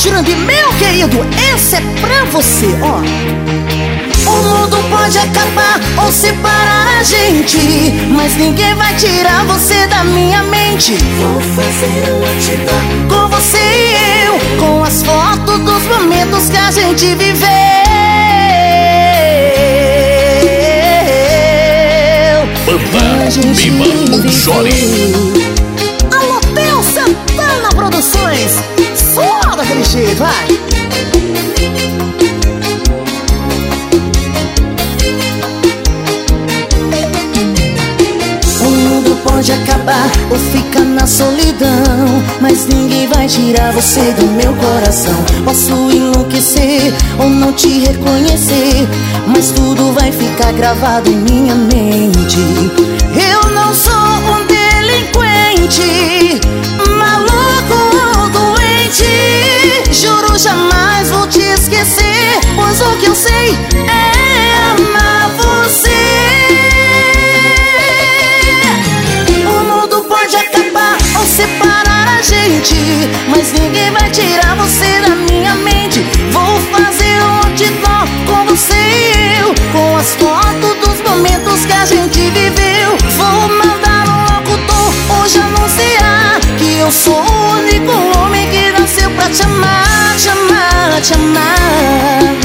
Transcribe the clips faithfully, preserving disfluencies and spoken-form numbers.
Jurandir, meu querido, esse é pra você, ó. O mundo pode acabar ou separar a gente, mas ninguém vai tirar você da minha mente. Vou fazer um antídoto com você e eu, com as fotos dos momentos que a gente viveu. Banda Bima ou Chore. Alô, Theo Santana Produções, só daquele jeito, vai. O mundo pode acabar ou ficar na solidão, mas ninguém vai tirar você do meu coração. Posso enlouquecer ou não te reconhecer, mas tudo vai ficar gravado em minha mente. Eu não sou um delinquente, maluco ou doente. Juro, jamais vou te esquecer, pois o que eu sei é amar você. Separar a gente, mas ninguém vai tirar você da minha mente. Vou fazer um outdoor com você e eu, com as fotos dos momentos que a gente viveu. Vou mandar um locutor hoje anunciar que eu sou o único homem que nasceu pra te amar, te amar, te amar,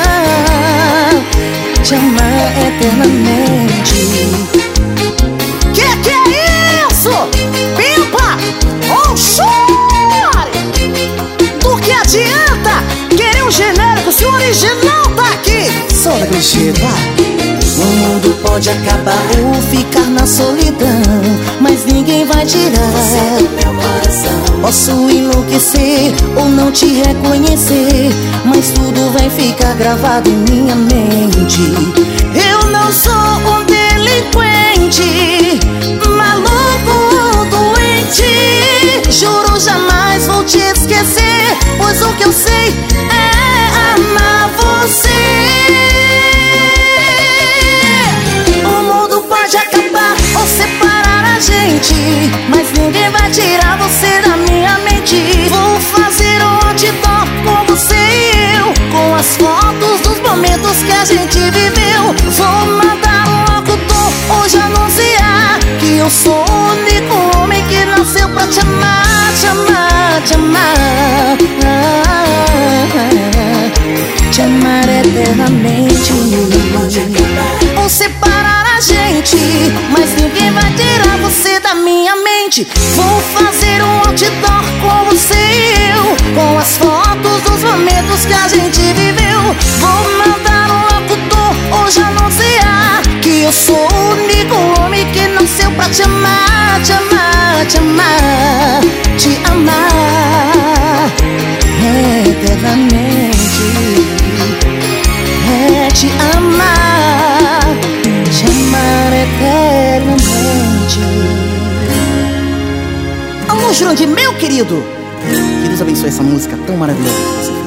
te amar eternamente. Que que é isso? Ou chore! Do que adianta querer um genérico se o original tá aqui? Só daquele jeito, vai. O mundo pode acabar ou ficar na solidão, mas ninguém vai tirar você do meu coração. Posso enlouquecer ou não te reconhecer, mas tudo vai ficar gravado em minha mente. Eu não sou um delinquente, maluco, doente. Juro, jamais vou te esquecer, pois o que eu sei é amar você. O mundo pode acabar ou separar a gente, mas ninguém vai tirar você da minha mente. Vou fazer um outdoor com você e eu, com as fotos dos momentos que a gente viveu. Vou mandar um locutor hoje anunciar que eu sou o único homem que nasceu pra te amar, te amar, te amar, te amar eternamente. Ou separar a gente, mas ninguém vai tirar você da minha mente. Vou fazer um outdoor com você e eu, com as fotos dos momentos que a gente viveu. Vou mandar um locutor hoje anunciar que eu sou o único homem que nasceu pra te amar, te amar, te amar, te amar eternamente. É te amar, te amar eternamente. Alô, Jurandir, meu querido, que Deus abençoe essa música tão maravilhosa que você fez.